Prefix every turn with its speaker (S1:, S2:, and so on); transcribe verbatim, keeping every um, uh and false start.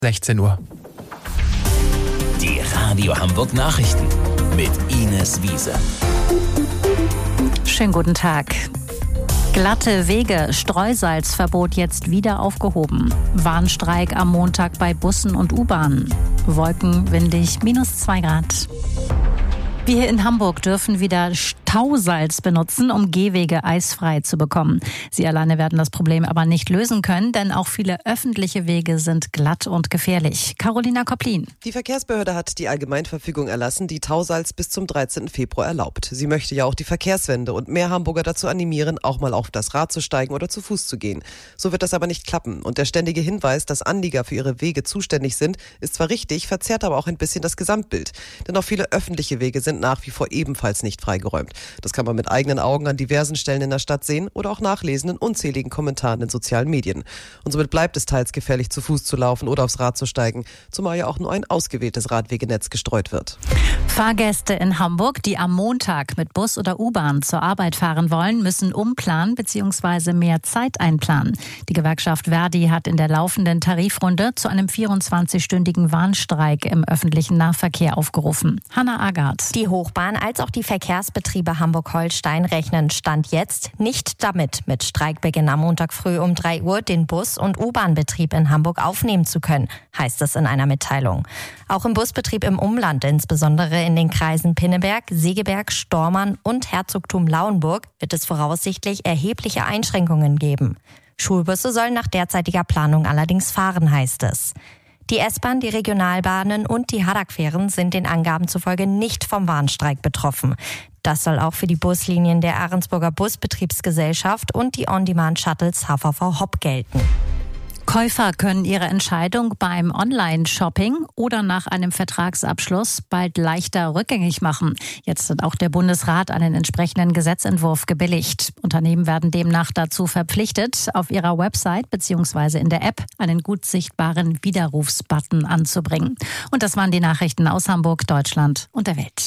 S1: sechzehn Uhr.
S2: Die Radio Hamburg Nachrichten mit Ines Wiese.
S3: Schönen guten Tag. Glatte Wege, Streusalzverbot jetzt wieder aufgehoben. Warnstreik am Montag bei Bussen und U-Bahnen. Wolken, windig, minus zwei Grad. Wir hier in Hamburg dürfen wieder Tausalz benutzen, um Gehwege eisfrei zu bekommen. Sie alleine werden das Problem aber nicht lösen können, denn auch viele öffentliche Wege sind glatt und gefährlich. Carolina Kopplin.
S4: Die Verkehrsbehörde hat die Allgemeinverfügung erlassen, die Tausalz bis zum dreizehnten Februar erlaubt. Sie möchte ja auch die Verkehrswende und mehr Hamburger dazu animieren, auch mal auf das Rad zu steigen oder zu Fuß zu gehen. So wird das aber nicht klappen. Und der ständige Hinweis, dass Anlieger für ihre Wege zuständig sind, ist zwar richtig, verzerrt aber auch ein bisschen das Gesamtbild. Denn auch viele öffentliche Wege sind nach wie vor ebenfalls nicht freigeräumt. Das kann man mit eigenen Augen an diversen Stellen in der Stadt sehen oder auch nachlesen in unzähligen Kommentaren in sozialen Medien. Und somit bleibt es teils gefährlich, zu Fuß zu laufen oder aufs Rad zu steigen, zumal ja auch nur ein ausgewähltes Radwegenetz gestreut wird.
S3: Fahrgäste in Hamburg, die am Montag mit Bus oder U-Bahn zur Arbeit fahren wollen, müssen umplanen bzw. mehr Zeit einplanen. Die Gewerkschaft Verdi hat in der laufenden Tarifrunde zu einem vierundzwanzigstündigen Warnstreik im öffentlichen Nahverkehr aufgerufen. Hanna Agard.
S5: Die Hochbahn als auch die Verkehrsbetriebe Hamburg-Holstein rechnen Stand jetzt nicht damit, mit Streikbeginn am Montag früh um drei Uhr den Bus- und U-Bahn-Betrieb in Hamburg aufnehmen zu können, heißt es in einer Mitteilung. Auch im Busbetrieb im Umland, insbesondere in den Kreisen Pinneberg, Segeberg, Stormarn und Herzogtum Lauenburg, wird es voraussichtlich erhebliche Einschränkungen geben. Schulbusse sollen nach derzeitiger Planung allerdings fahren, heißt es. Die S-Bahn, die Regionalbahnen und die Haddock-Fähren sind den Angaben zufolge nicht vom Warnstreik betroffen. Das soll auch für die Buslinien der Ahrensburger Busbetriebsgesellschaft und die On-Demand-Shuttles H V V Hop gelten.
S3: Käufer können ihre Entscheidung beim Online-Shopping oder nach einem Vertragsabschluss bald leichter rückgängig machen. Jetzt hat auch der Bundesrat einen entsprechenden Gesetzentwurf gebilligt. Unternehmen werden demnach dazu verpflichtet, auf ihrer Website bzw. in der App einen gut sichtbaren Widerrufsbutton anzubringen. Und das waren die Nachrichten aus Hamburg, Deutschland und der Welt.